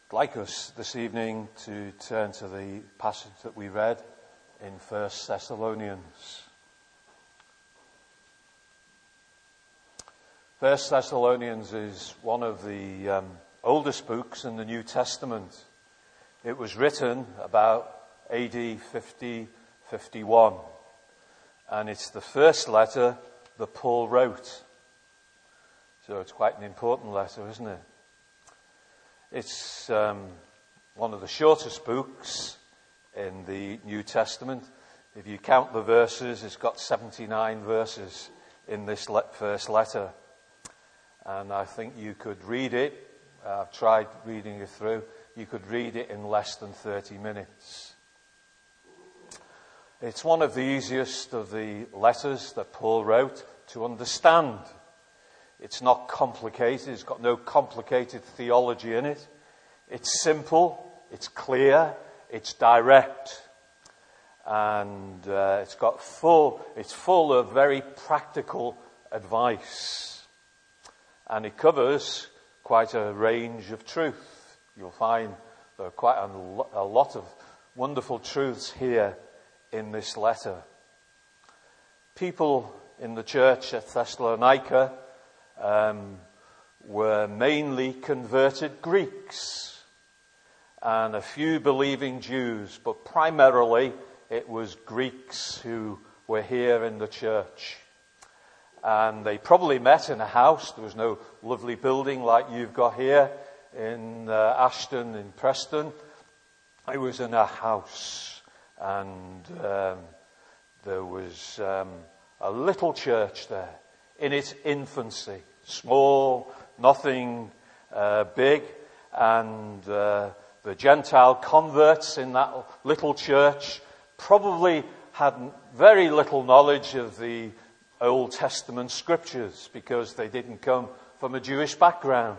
I'd like us this evening to turn to the passage that we read in 1 Thessalonians. 1 Thessalonians is one of the oldest books in the New Testament. It was written about AD 50-51, and it's the first letter that Paul wrote. So it's quite an important letter, isn't it? It's one of the shortest books in the New Testament. If you count the verses, it's got 79 verses in this first letter. And I think you could read it. I've tried reading it through. You could read it in less than 30 minutes. It's one of the easiest of the letters that Paul wrote to understand. It's not complicated. It's got no complicated theology in it. It's simple. It's clear. It's direct. And it's full of very practical advice. And it covers quite a range of truth. You'll find there are quite a lot of wonderful truths here in this letter. People in the church at Thessalonica were mainly converted Greeks and a few believing Jews, but primarily it was Greeks who were here in the church. And they probably met in a house. There was no lovely building like you've got here in Ashton, in Preston. It was in a house, and there was a little church there in its infancy, small, nothing big, and the Gentile converts in that little church probably had very little knowledge of the Old Testament scriptures because they didn't come from a Jewish background.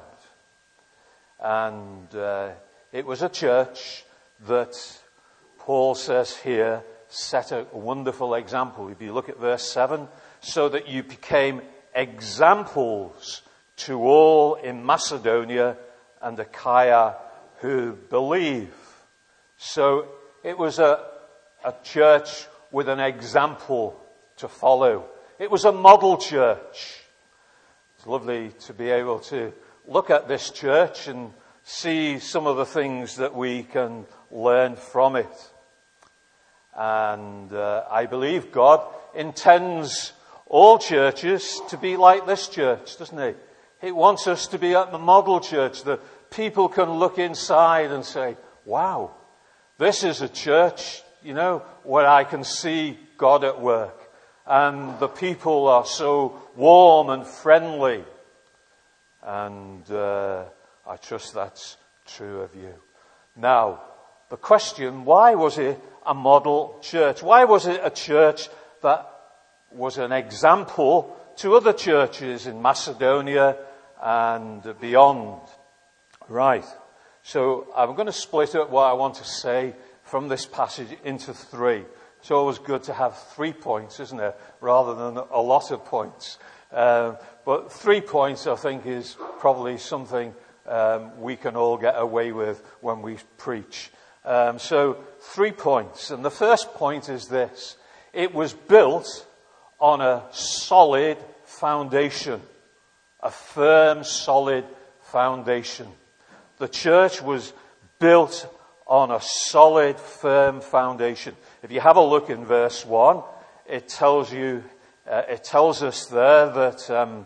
And it was a church that Paul says here set a wonderful example. If you look at verse 7, so that you became examples to all in Macedonia and Achaia who believe. So it was a church with an example to follow. It was a model church. It's lovely to be able to look at this church and see some of the things that we can learn from it. And I believe God intends all churches to be like this church, doesn't he? He wants us to be at the model church that people can look inside and say, wow, this is a church, where I can see God at work. And the people are so warm and friendly. And I trust that's true of you. Now, the question, why was it a model church? Why was it a church that was an example to other churches in Macedonia and beyond? Right. So I'm going to split up what I want to say from this passage into three. It's always good to have 3 points, isn't it, rather than a lot of points. But 3 points, I think, is probably something we can all get away with when we preach. So 3 points. And the first point is this. It was built on a solid foundation, a firm, solid foundation. The church was built on a solid, firm foundation. If you have a look in verse 1, it tells us there that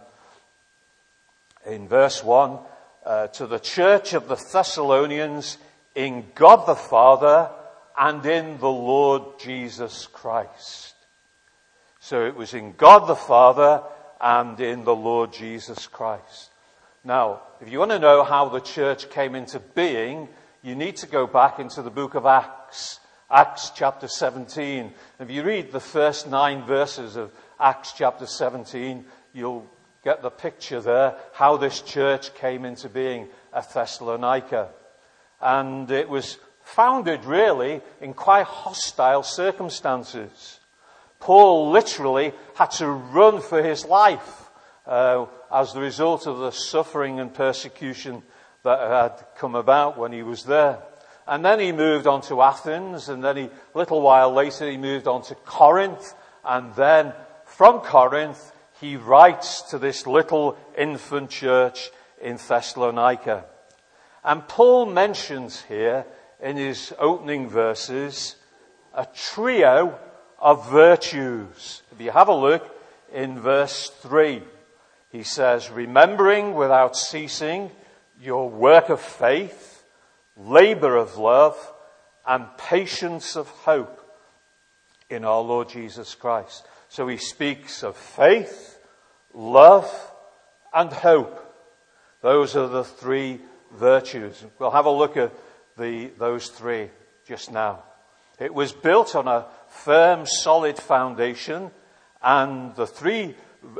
in verse 1, to the church of the Thessalonians in God the Father and in the Lord Jesus Christ. So it was in God the Father and in the Lord Jesus Christ. Now, if you want to know how the church came into being, you need to go back into the book of Acts. Acts chapter 17. If you read the first 9 verses of Acts chapter 17, you'll get the picture there, how this church came into being at Thessalonica. And it was founded really in quite hostile circumstances. Paul literally had to run for his life as the result of the suffering and persecution that had come about when he was there. And then he moved on to Athens, and then a little while later he moved on to Corinth, and then from Corinth he writes to this little infant church in Thessalonica. And Paul mentions here in his opening verses a trio of virtues. If you have a look in verse 3, he says, remembering without ceasing your work of faith, labor of love, and patience of hope in our Lord Jesus Christ. So he speaks of faith, love, and hope. Those are the three virtues. We'll have a look at those three just now. It was built on a firm, solid foundation, and the three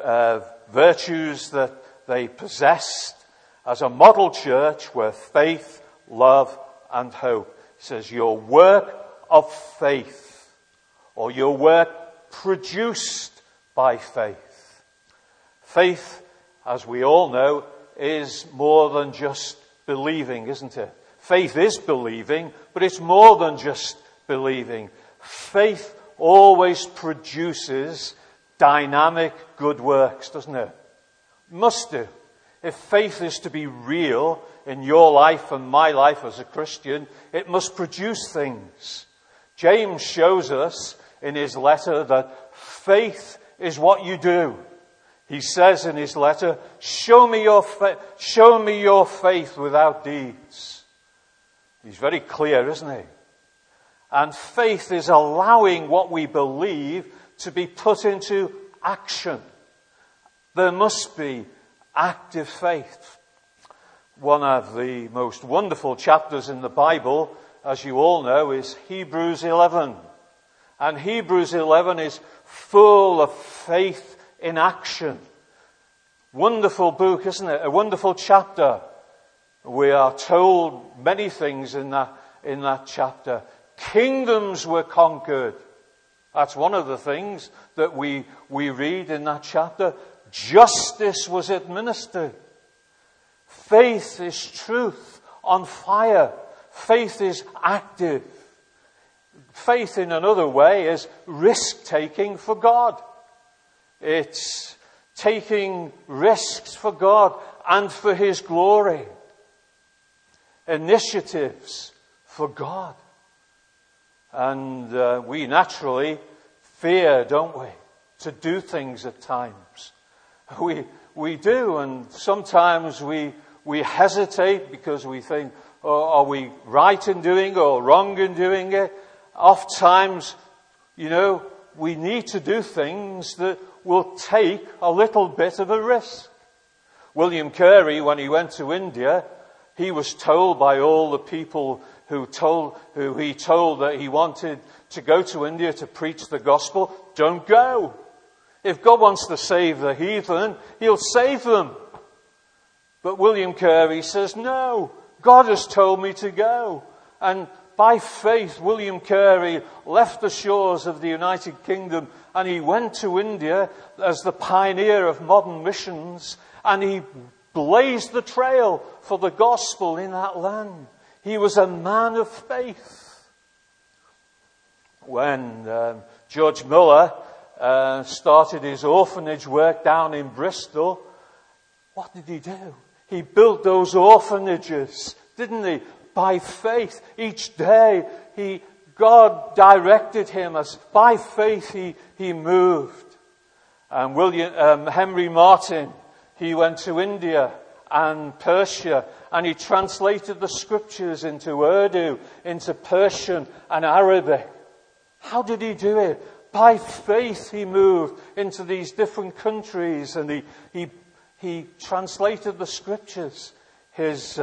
virtues that they possessed as a model church were faith, love, and hope. It says your work of faith, or your work produced by faith. Faith, as we all know, is more than just believing, isn't it? Faith is believing, but it's more than just believing. Faith always produces dynamic good works, doesn't it? Must do. If faith is to be real in your life and my life as a Christian, it must produce things. James shows us in his letter that faith is what you do. He says in his letter, show me your faith without deeds. He's very clear, isn't he? And faith is allowing what we believe to be put into action. There must be active faith. One of the most wonderful chapters in the Bible, as you all know, is Hebrews 11. And Hebrews 11 is full of faith in action. Wonderful book, isn't it? A wonderful chapter. We are told many things in that chapter. Kingdoms were conquered. That's one of the things that we read in that chapter. Justice was administered. Faith is truth on fire. Faith is active. Faith, in another way, is risk-taking for God. It's taking risks for God and for His glory. Initiatives for God. And we naturally fear, don't we, to do things at times. We do, and sometimes we hesitate because we think, oh, are we right in doing or wrong in doing it? Oftentimes, we need to do things that will take a little bit of a risk. William Carey, when he went to India, he was told by all the people who he told that he wanted to go to India to preach the gospel, don't go. If God wants to save the heathen, He'll save them. But William Carey says, no, God has told me to go. And by faith, William Carey left the shores of the United Kingdom and he went to India as the pioneer of modern missions, and he blazed the trail for the gospel in that land. He was a man of faith. When George Muller started his orphanage work down in Bristol, what did he do? He built those orphanages, didn't he? By faith. Each day, God directed him as by faith he moved. And Henry Martin, he went to India and Persia, and he translated the scriptures into Urdu, into Persian and Arabic. How did he do it? By faith he moved into these different countries, and he translated the scriptures. His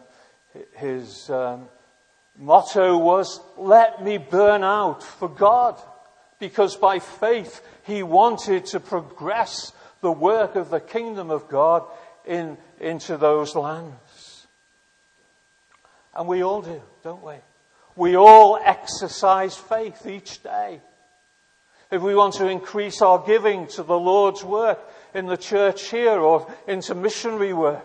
motto was, let me burn out for God. Because by faith he wanted to progress the work of the kingdom of God into those lands. And we all do, don't we? We all exercise faith each day. If we want to increase our giving to the Lord's work in the church here or into missionary work,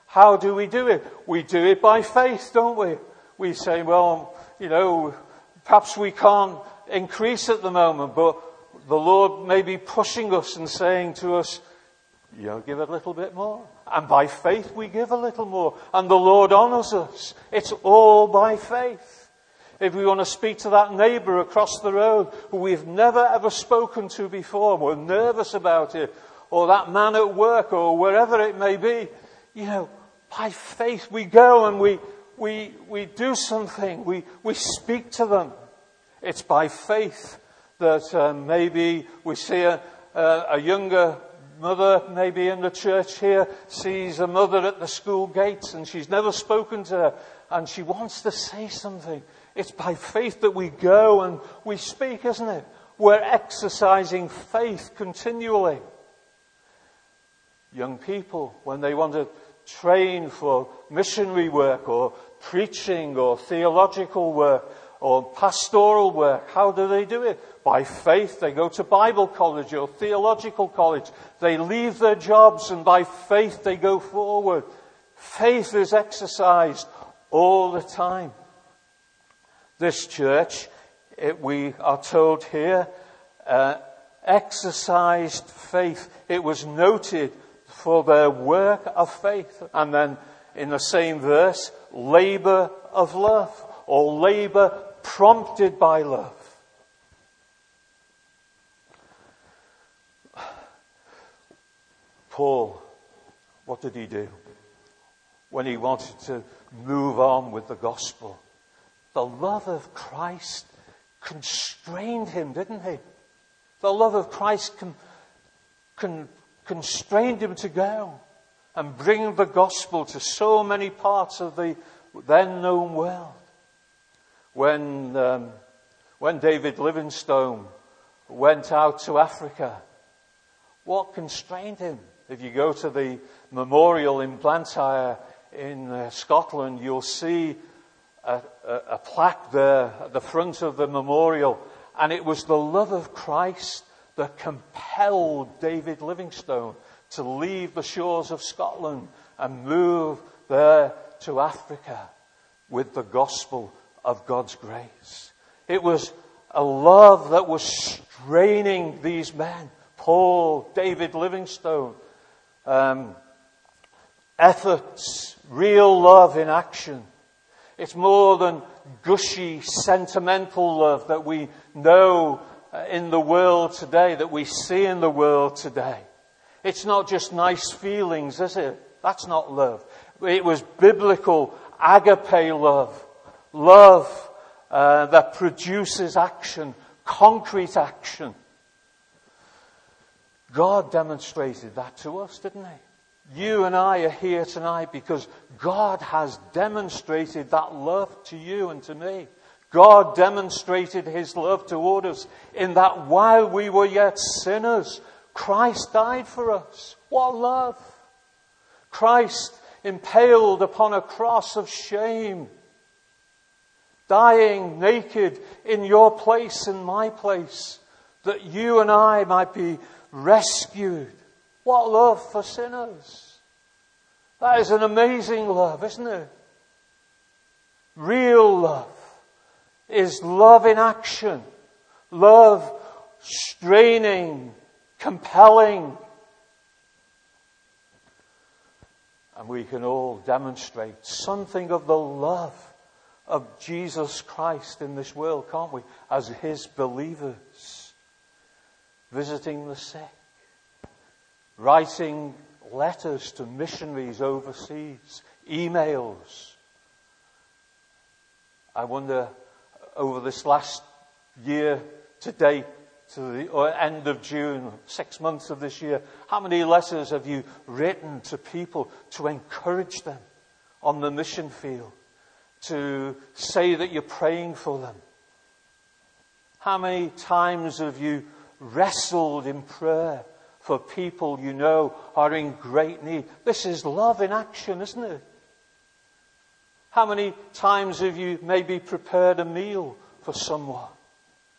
How do we do it? We do it by faith, don't we? We say, well, perhaps we can't increase at the moment, but the Lord may be pushing us and saying to us, give a little bit more. And by faith we give a little more. And the Lord honors us. It's all by faith. If we want to speak to that neighbour across the road who we've never ever spoken to before, we're nervous about it, or that man at work, or wherever it may be, by faith we go and we do something. We speak to them. It's by faith that maybe we see a younger mother, maybe in the church here, sees a mother at the school gates and she's never spoken to her and she wants to say something. It's by faith that we go and we speak, isn't it? We're exercising faith continually. Young people, when they want to train for missionary work or preaching or theological work or pastoral work, how do they do it? By faith. They go to Bible college or theological college. They leave their jobs and by faith they go forward. Faith is exercised all the time. This church, we are told here, exercised faith. It was noted for their work of faith. And then in the same verse, labor of love, or labor prompted by love. Paul, what did he do when he wanted to move on with the gospel? The love of Christ constrained him, didn't he? The love of Christ constrained him to go and bring the gospel to so many parts of the then known world. When David Livingstone went out to Africa, what constrained him? If you go to the memorial in Blantyre in Scotland, you'll see a plaque there at the front of the memorial. And it was the love of Christ that compelled David Livingstone to leave the shores of Scotland and move there to Africa with the gospel of God's grace. It was a love that was straining these men. Paul, David Livingstone. Efforts, real love in action. It's more than gushy, sentimental love that we know in the world today, that we see in the world today. It's not just nice feelings, is it? That's not love. It was biblical agape love. Love that produces action, concrete action. God demonstrated that to us, didn't he? You and I are here tonight because God has demonstrated that love to you and to me. God demonstrated his love toward us in that while we were yet sinners, Christ died for us. What love! Christ impaled upon a cross of shame, dying naked in your place and my place, that you and I might be rescued. What love for sinners! That is an amazing love, isn't it? Real love is love in action. Love straining, compelling. And we can all demonstrate something of the love of Jesus Christ in this world, can't we? As his believers. Visiting the sick. Writing letters to missionaries overseas. Emails. I wonder, over this last year to date, to the end of June, 6 months of this year, how many letters have you written to people to encourage them on the mission field? To say that you're praying for them? How many times have you wrestled in prayer for people you know are in great need? This is love in action, isn't it? How many times have you maybe prepared a meal for someone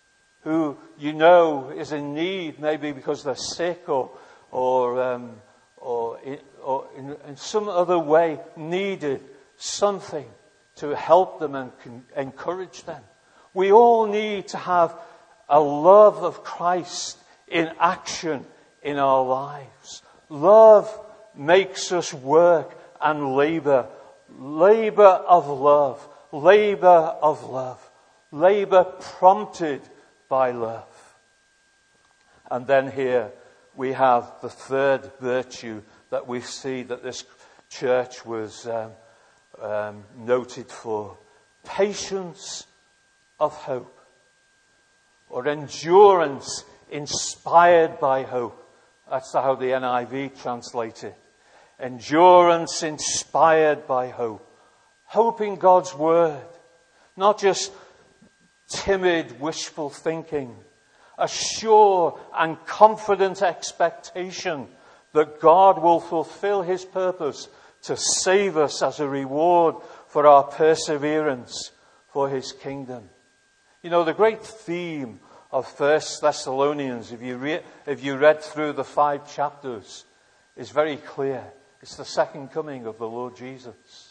who you know is in need, maybe because they're sick or or in some other way needed something to help them and encourage them. We all need to have a love of Christ in action in our lives. Love makes us work and labor. Labor of love. Labor of love. Labor prompted by love. And then here we have the third virtue that we see that this church was noted for. Patience of hope. Or endurance inspired by hope. That's how the NIV translates it. Endurance inspired by hope. Hope in God's word. Not just timid, wishful thinking. A sure and confident expectation that God will fulfill his purpose to save us as a reward for our perseverance for his kingdom. You know, the great theme of 1 Thessalonians, if you read through the 5 chapters, is very clear. It's the second coming of the Lord Jesus.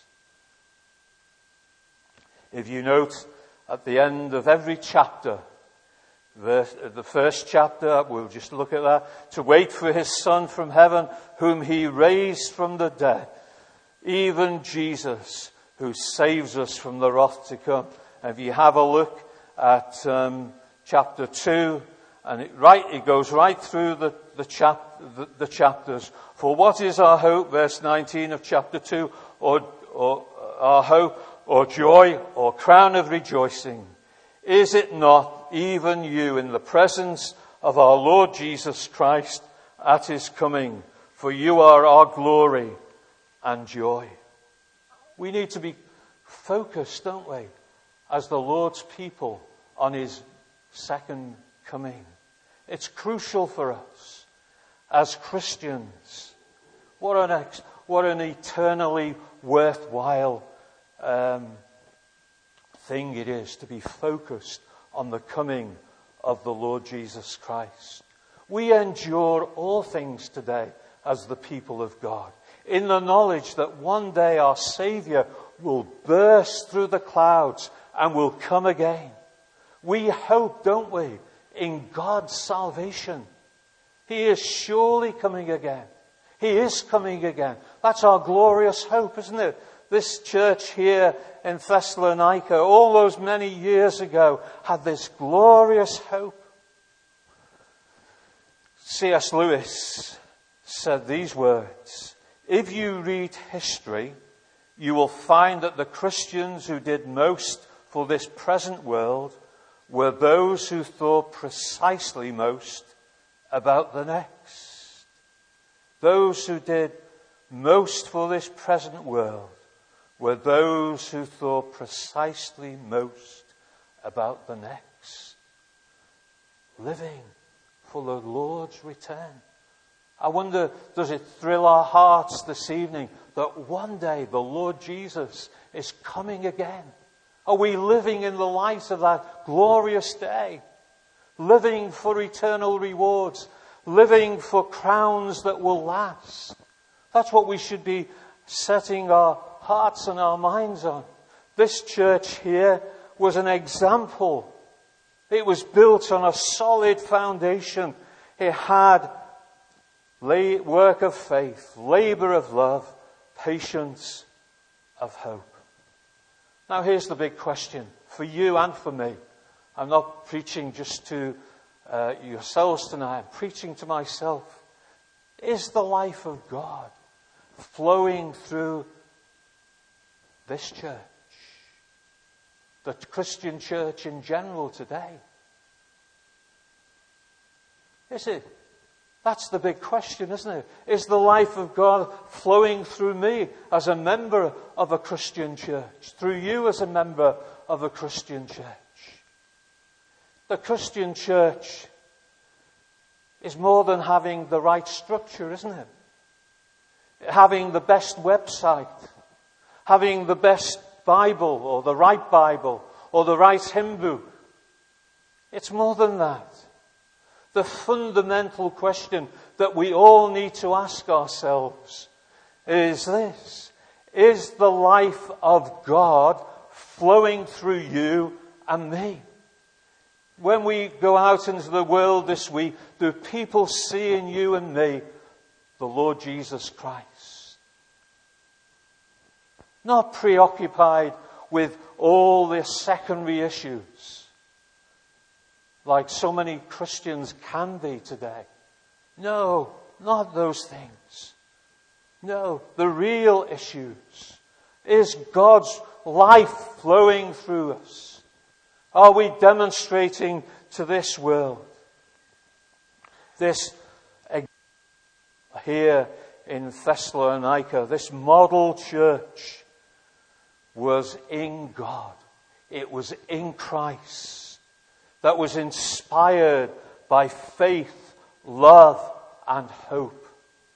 If you note at the end of every chapter, the first chapter, we'll just look at that, to wait for his Son from heaven, whom he raised from the dead, even Jesus, who saves us from the wrath to come. And if you have a look at chapter 2, and it goes right through the chapters. For what is our hope, verse 19 of chapter 2, or our hope, or joy, or crown of rejoicing? Is it not even you in the presence of our Lord Jesus Christ at his coming? For you are our glory and joy. We need to be focused, don't we, as the Lord's people on his second coming. It's crucial for us as Christians. What an eternally worthwhile thing it is to be focused on the coming of the Lord Jesus Christ. We endure all things today as the people of God, in the knowledge that one day our Saviour will burst through the clouds and will come again. We hope, don't we, in God's salvation. He is surely coming again. He is coming again. That's our glorious hope, isn't it? This church here in Thessalonica, all those many years ago, had this glorious hope. C.S. Lewis said these words: if you read history, you will find that the Christians who did most for this present world were those who thought precisely most about the next. Those who did most for this present world were those who thought precisely most about the next. Living for the Lord's return. I wonder, does it thrill our hearts this evening that one day the Lord Jesus is coming again? Are we living in the light of that glorious day? Living for eternal rewards. Living for crowns that will last. That's what we should be setting our hearts and our minds on. This church here was an example. It was built on a solid foundation. It had work of faith, labor of love, patience of hope. Now here's the big question for you and for me. I'm not preaching just to yourselves tonight. I'm preaching to myself. Is the life of God flowing through this church? The Christian church in general today? Is it? That's the big question, isn't it? Is the life of God flowing through me as a member of a Christian church? Through you as a member of a Christian church? The Christian church is more than having the right structure, isn't it? Having the best website, having the best Bible, or the right hymn book. It's more than that. The fundamental question that we all need to ask ourselves is this: is the life of God flowing through you and me? When we go out into the world this week, do people see in you and me the Lord Jesus Christ? Not preoccupied with all the secondary issues, like so many Christians can be today. No, not those things. No, the real issues. Is God's life flowing through us? Are we demonstrating to this world? This, here in Thessalonica, this model church was in God. It was in Christ. That was inspired by faith, love, and hope.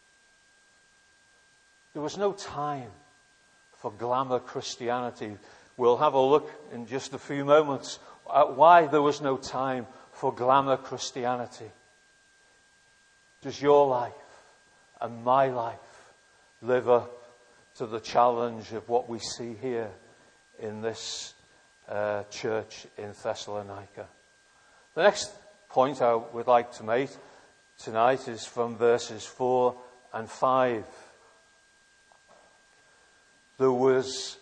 There was no time for glamour Christianity. We'll have a look in just a few moments at why there was no time for glamour Christianity. Does your life and my life live up to the challenge of what we see here in this church in Thessalonica? The next point I would like to make tonight is from verses 4 and 5. There was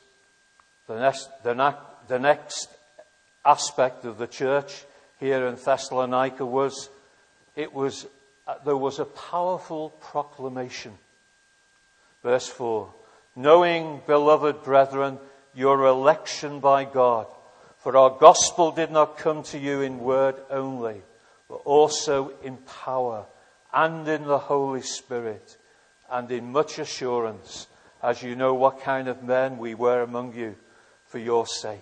the next aspect of the church here in Thessalonica was there was a powerful proclamation. Verse 4, knowing, beloved brethren, your election by God, for our gospel did not come to you in word only, but also in power and in the Holy Spirit and in much assurance, as you know what kind of men we were among you for your sake.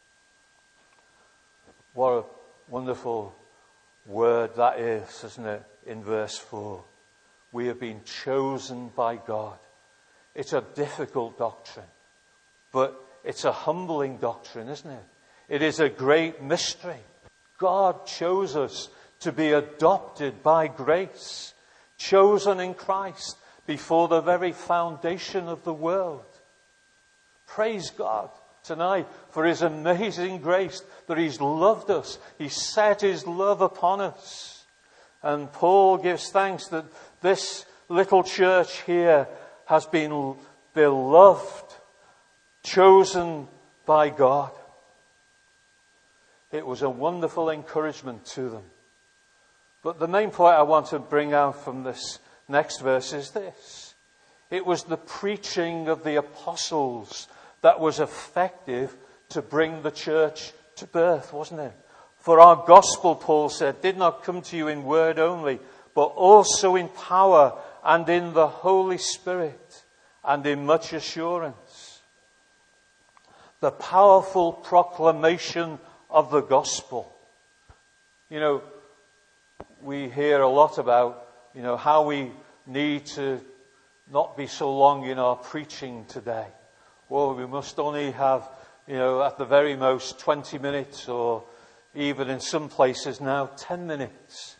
What a wonderful word that is, isn't it? In verse 4. We have been chosen by God. It's a difficult doctrine, but it's a humbling doctrine, isn't it? It is a great mystery. God chose us to be adopted by grace, chosen in Christ before the very foundation of the world. Praise God tonight for His amazing grace that He's loved us. He set His love upon us. And Paul gives thanks that this little church here has been beloved, chosen by God. It was a wonderful encouragement to them. But the main point I want to bring out from this next verse is this. It was the preaching of the apostles that was effective to bring the church to birth, wasn't it? For our gospel, Paul said, did not come to you in word only, but also in power and in the Holy Spirit and in much assurance. The powerful proclamation of the gospel. You know, we hear a lot about, how we need to not be so long in our preaching today. Well, we must only have, at the very most 20 minutes or even in some places now 10 minutes.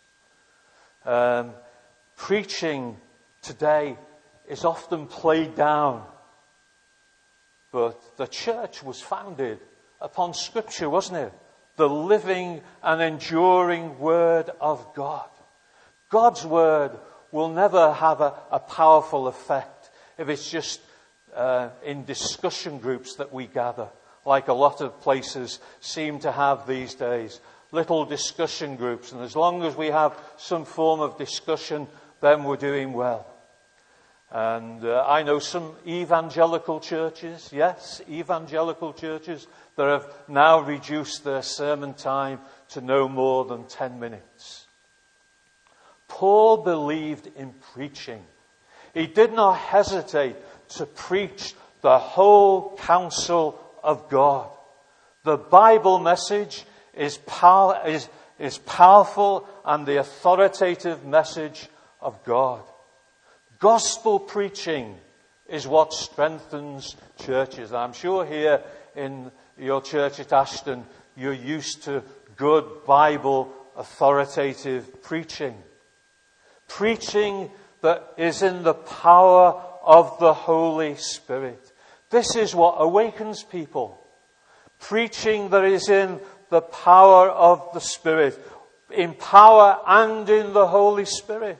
Preaching today is often played down. But the church was founded upon Scripture, wasn't it? The living and enduring Word of God. God's Word will never have a powerful effect if it's just in discussion groups that we gather, like a lot of places seem to have these days. Little discussion groups, and as long as we have some form of discussion, then we're doing well. And I know some evangelical churches, that have now reduced their sermon time to no more than 10 minutes. Paul believed in preaching. He did not hesitate to preach the whole counsel of God. The Bible message is powerful and the authoritative message of God. Gospel preaching is what strengthens churches. I'm sure here in your church at Ashton, you're used to good Bible authoritative preaching. Preaching that is in the power of the Holy Spirit. This is what awakens people. Preaching that is in the power of the Spirit. In power and in the Holy Spirit.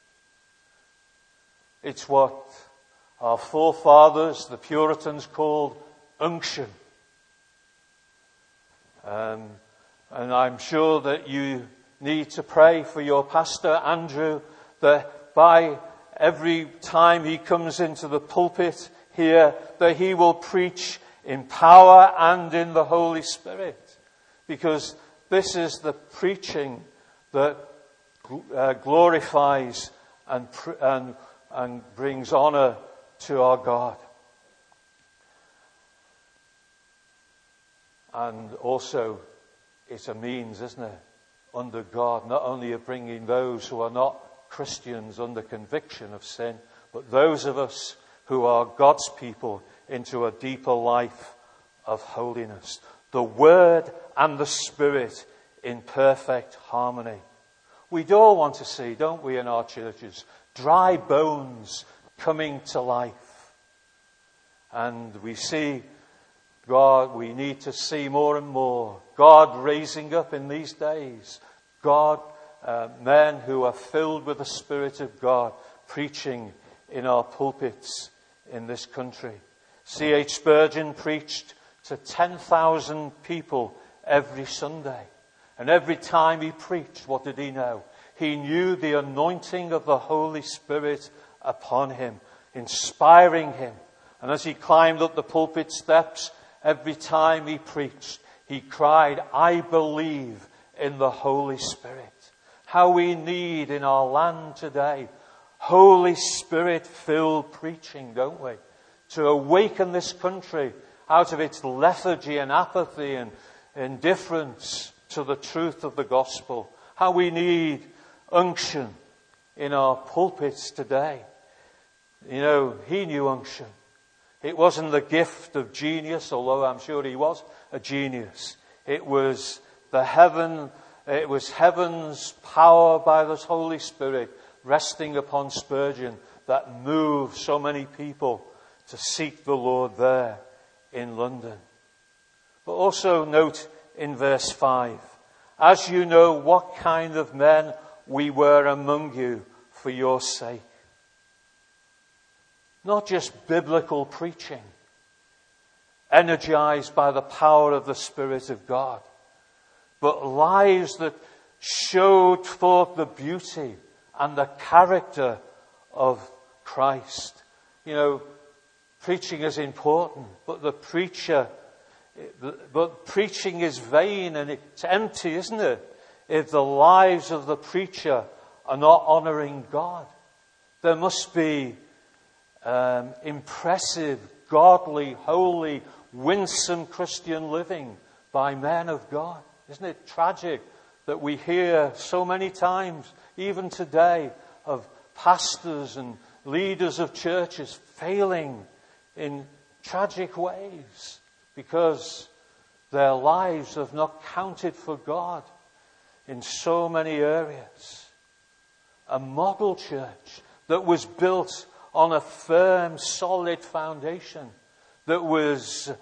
It's what our forefathers, the Puritans, called unction. And I'm sure that you need to pray for your pastor, Andrew, that by every time he comes into the pulpit here, that he will preach in power and in the Holy Spirit. Because this is the preaching that glorifies and brings honor to our God. And also, it's a means, isn't it, under God, not only of bringing those who are not Christians under conviction of sin, but those of us who are God's people into a deeper life of holiness. The Word and the Spirit in perfect harmony. We all want to see, don't we, in our churches, dry bones coming to life. And we see God, we need to see more and more God raising up in these days. God, men who are filled with the Spirit of God, preaching in our pulpits in this country. C.H. Spurgeon preached to 10,000 people every Sunday. And every time he preached, what did he know? He knew the anointing of the Holy Spirit upon him, inspiring him. And as he climbed up the pulpit steps, every time he preached, he cried, "I believe in the Holy Spirit." How we need in our land today Holy Spirit-filled preaching, don't we? To awaken this country out of its lethargy and apathy and indifference to the truth of the gospel. How we need unction in our pulpits today. You know, he knew unction. It wasn't the gift of genius, although I'm sure he was a genius. It was heaven's power by the Holy Spirit resting upon Spurgeon that moved so many people to seek the Lord there in London. But also note in verse 5, "As you know what kind of men we were among you for your sake." Not just biblical preaching, energized by the power of the Spirit of God, but lives that showed forth the beauty and the character of Christ. You know, preaching is important, but preaching is vain and it's empty, isn't it? If the lives of the preacher are not honoring God. There must be impressive, godly, holy, winsome Christian living by men of God. Isn't it tragic that we hear so many times, even today, of pastors and leaders of churches failing in tragic ways because their lives have not counted for God in so many areas. A model church that was built on a firm, solid foundation, that was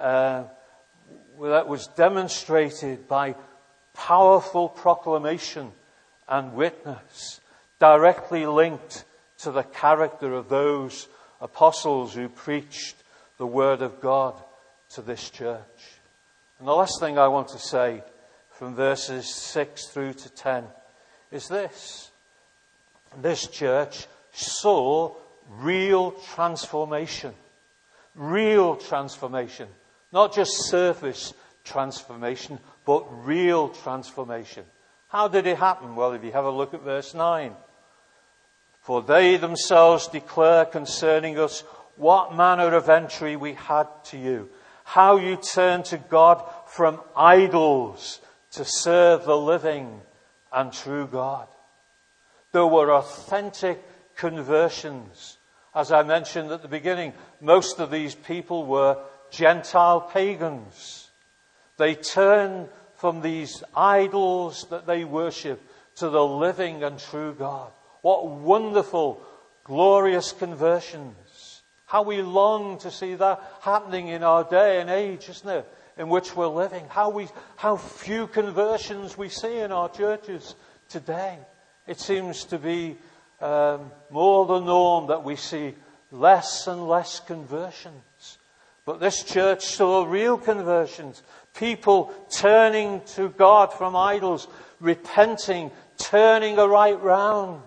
demonstrated by powerful proclamation and witness, directly linked to the character of those apostles who preached the Word of God to this church. And the last thing I want to say from verses 6 through to 10 is this. This church saw real transformation. Real transformation. Not just surface transformation, but real transformation. How did it happen? Well, if you have a look at verse 9. "For they themselves declare concerning us what manner of entry we had to you, how you turned to God from idols to serve the living and true God." There were authentic conversions. As I mentioned at the beginning, most of these people were Gentile pagans. They turned from these idols that they worship to the living and true God. What wonderful, glorious conversions. How we long to see that happening in our day and age, isn't it? In which we're living. How few conversions we see in our churches today. It seems to be more the norm that we see less and less conversions. But this church saw real conversions. People turning to God from idols, repenting, turning a right round.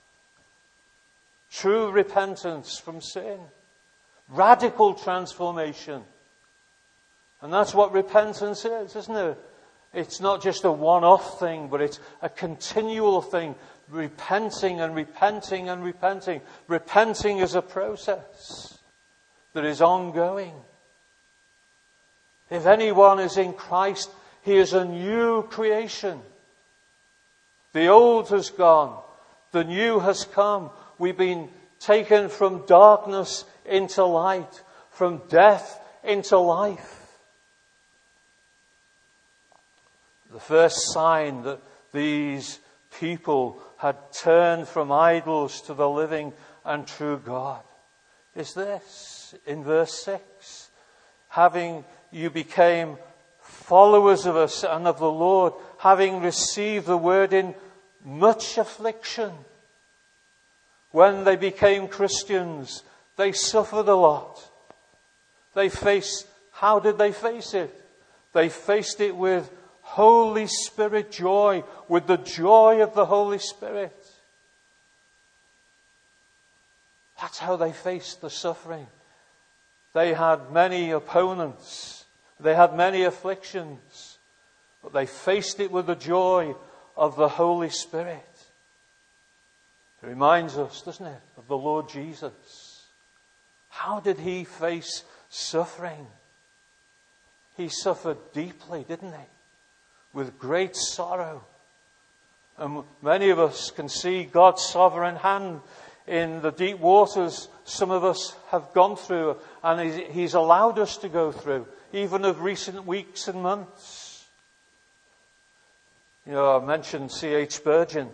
True repentance from sin. Radical transformation. And that's what repentance is, isn't it? It's not just a one-off thing, but it's a continual thing. Repenting and repenting and repenting. Repenting is a process that is ongoing. If anyone is in Christ, he is a new creation. The old has gone. The new has come. We've been taken from darkness into light, from death into life. The first sign that these people had turned from idols to the living and true God is this, in verse 6. Having you became followers of us and of the Lord, having received the word in much affliction. When they became Christians, they suffered a lot. How did they face it? They faced it with Holy Spirit joy, with the joy of the Holy Spirit. That's how they faced the suffering. They had many opponents. They had many afflictions. But they faced it with the joy of the Holy Spirit. It reminds us, doesn't it, of the Lord Jesus. How did he face suffering? He suffered deeply, didn't he? With great sorrow. And many of us can see God's sovereign hand in the deep waters some of us have gone through, and he's allowed us to go through, even of recent weeks and months. You know, I mentioned C.H. Spurgeon.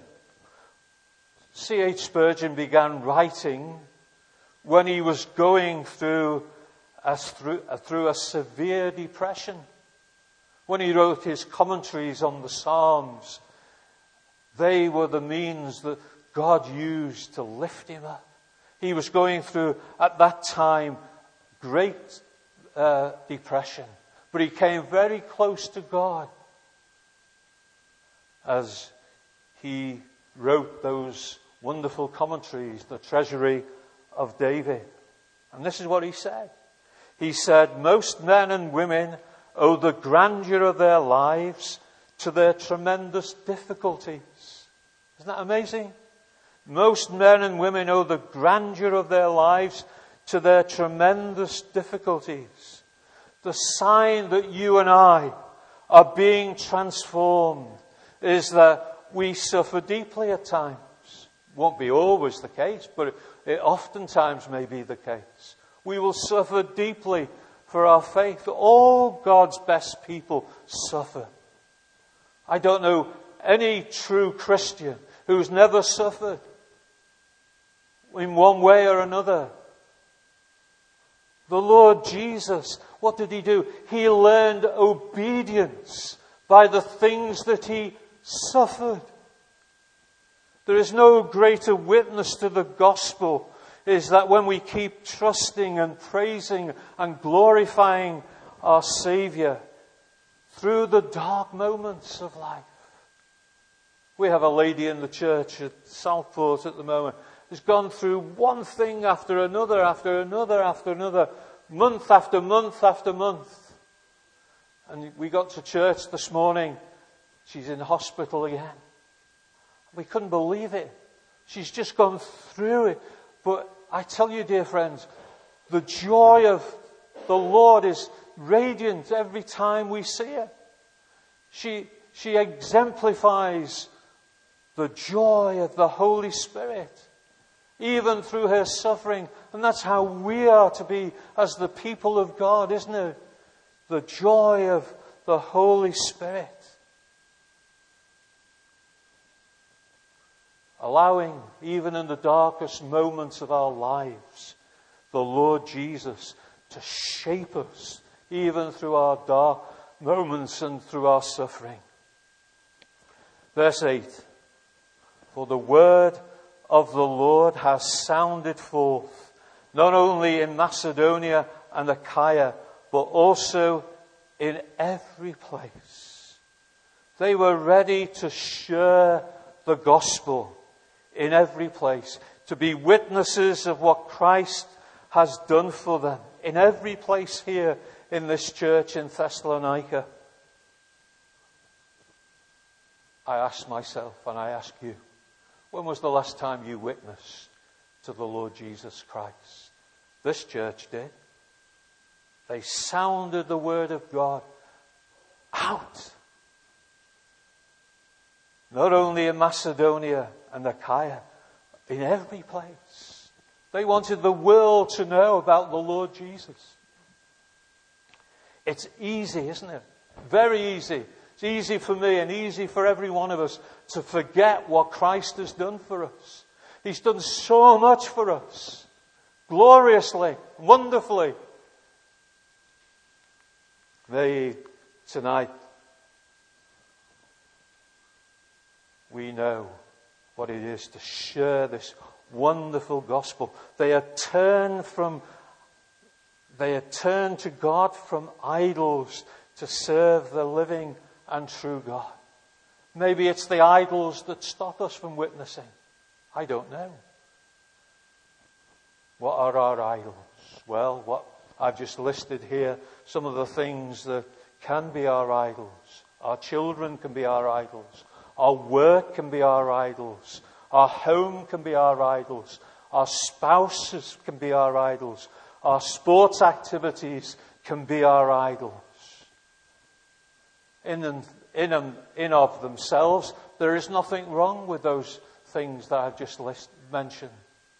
C.H. Spurgeon began writing when he was going through a severe depression. When he wrote his commentaries on the Psalms, they were the means that God used to lift him up. He was going through, at that time, great depression. But he came very close to God as he wrote those wonderful commentaries, the Treasury of David. And this is what he said. He said, most men and women owe the grandeur of their lives to their tremendous difficulties. Isn't that amazing? Most men and women owe the grandeur of their lives to their tremendous difficulties. The sign that you and I are being transformed is that we suffer deeply at times. Won't be always the case, but it oftentimes may be the case. We will suffer deeply for our faith. All God's best people suffer. I don't know any true Christian who's never suffered in one way or another. The Lord Jesus, what did he do? He learned obedience by the things that he suffered. There is no greater witness to the gospel is that when we keep trusting and praising and glorifying our Savior through the dark moments of life. We have a lady in the church at Southport at the moment who's gone through one thing after another, after another, after another, month after month after month. And we got to church this morning. She's in hospital again. We couldn't believe it. She's just gone through it. But I tell you, dear friends, the joy of the Lord is radiant every time we see her. She exemplifies the joy of the Holy Spirit, even through her suffering. And that's how we are to be as the people of God, isn't it? The joy of the Holy Spirit. A allowing, even in the darkest moments of our lives, the Lord Jesus to shape us, even through our dark moments and through our suffering. Verse 8, for the word of the Lord has sounded forth, not only in Macedonia and Achaia, but also in every place. They were ready to share the gospel in every place, to be witnesses of what Christ has done for them in every place here in this church in Thessalonica. I ask myself and I ask you, when was the last time you witnessed to the Lord Jesus Christ? This church did. They sounded the word of God out. Not only in Macedonia and Achaia, in every place. They wanted the world to know about the Lord Jesus. It's easy, isn't it? Very easy. It's easy for me and easy for every one of us to forget what Christ has done for us. He's done so much for us. Gloriously, wonderfully. May tonight we know what it is to share this wonderful gospel. They had turned to God from idols to serve the living and true God. Maybe it's the idols that stop us from witnessing. I don't know. What are our idols? Well, what I've just listed here, some of the things that can be our idols. Our children can be our idols. Our work can be our idols. Our home can be our idols. Our spouses can be our idols. Our sports activities can be our idols. In of themselves, there is nothing wrong with those things that I've just mentioned.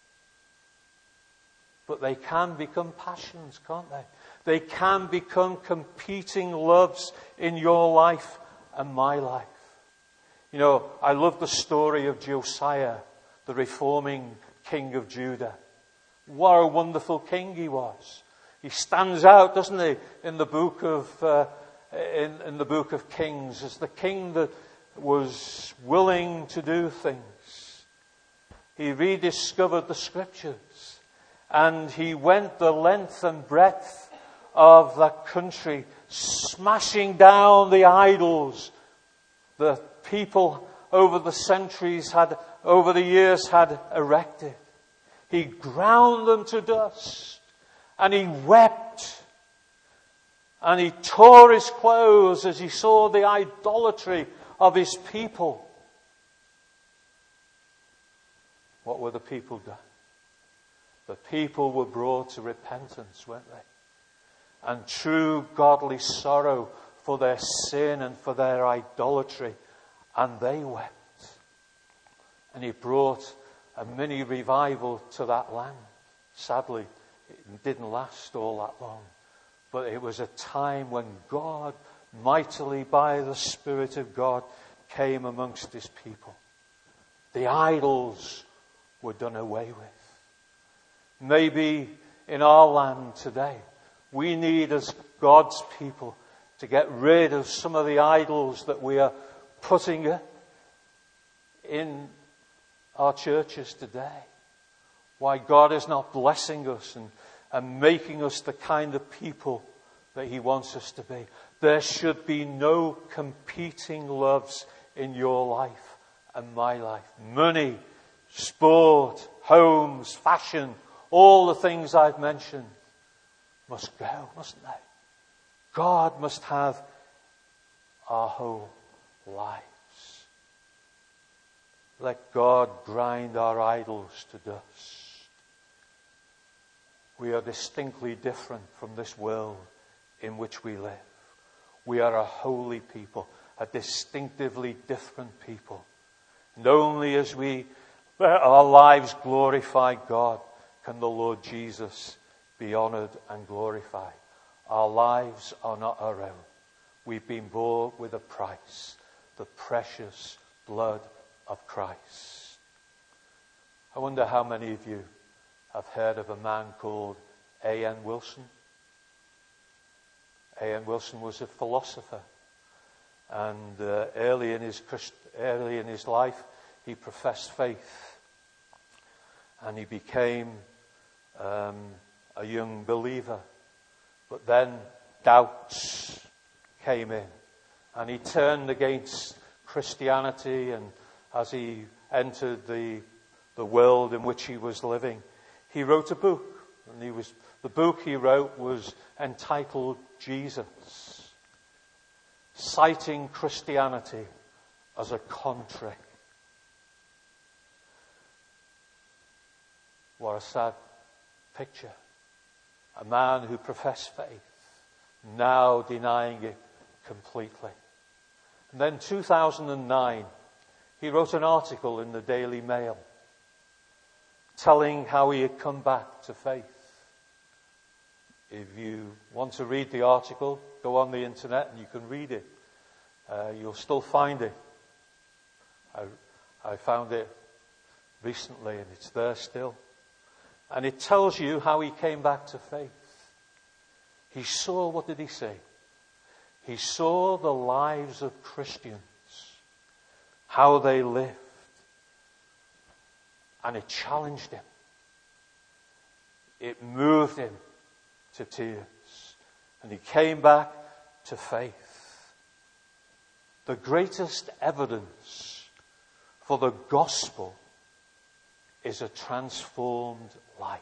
But they can become passions, can't they? They can become competing loves in your life and my life. You know, I love the story of Josiah, the reforming king of Judah. What a wonderful king he was. He stands out, doesn't he, in the book of in the book of Kings as the king that was willing to do things. He rediscovered the scriptures and he went the length and breadth of that country, smashing down the idols the people over the centuries over the years had erected. He ground them to dust and he wept and he tore his clothes as he saw the idolatry of his people. What were the people done? The people were brought to repentance, weren't they? And true godly sorrow for their sin and for their idolatry. And they wept. And he brought a mini revival to that land. Sadly, it didn't last all that long. But it was a time when God, mightily by the Spirit of God, came amongst his people. The idols were done away with. Maybe in our land today, we need as God's people to get rid of some of the idols that we are putting in our churches today. Why God is not blessing us and making us the kind of people that he wants us to be. There should be no competing loves in your life and my life. Money, sport, homes, fashion, all the things I've mentioned must go, mustn't they? God must have our whole lives. Let God grind our idols to dust. We are distinctly different from this world in which we live. We are a holy people, a distinctively different people. And only as our lives glorify God can the Lord Jesus be honoured and glorified. Our lives are not our own. We've been bought with a price, the precious blood of Christ. I wonder how many of you have heard of a man called A.N. Wilson. A.N. Wilson was a philosopher, and early in his life he professed faith, and he became a young believer. But then doubts came in, and he turned against Christianity, and as he entered the world in which he was living, he wrote a book. And the book he wrote was entitled Jesus, citing Christianity as a contrary. What a sad picture. A man who professed faith, now denying it completely. And then 2009, he wrote an article in the Daily Mail telling how he had come back to faith. If you want to read the article, go on the internet and you can read it. You'll still find it. I found it recently and it's there still. And it tells you how he came back to faith. He saw, what did he say? He saw the lives of Christians, how they lived. And it challenged him. It moved him to tears. And he came back to faith. The greatest evidence for the gospel is a transformed life.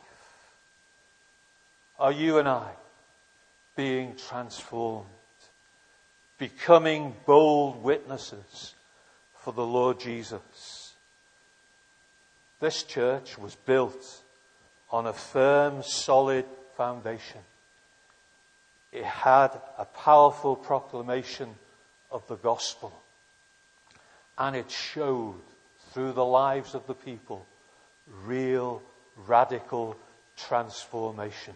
Are you and I being transformed? Becoming bold witnesses for the Lord Jesus? This church was built on a firm, solid foundation. It had a powerful proclamation of the gospel. And it showed through the lives of the people real, radical transformation.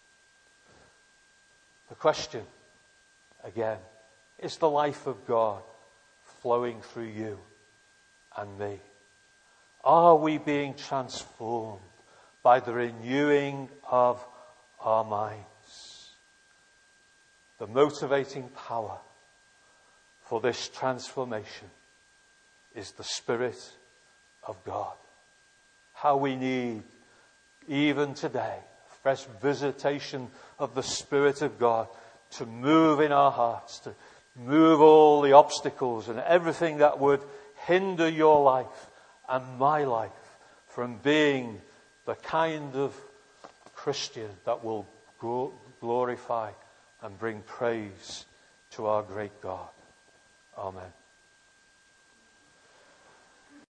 The question, again, is the life of God flowing through you and me? Are we being transformed by the renewing of our minds? The motivating power for this transformation is the Spirit of God. How we need, even today, fresh visitation of the Spirit of God to move in our hearts, to move all the obstacles and everything that would hinder your life and my life from being the kind of Christian that will glorify and bring praise to our great God. Amen.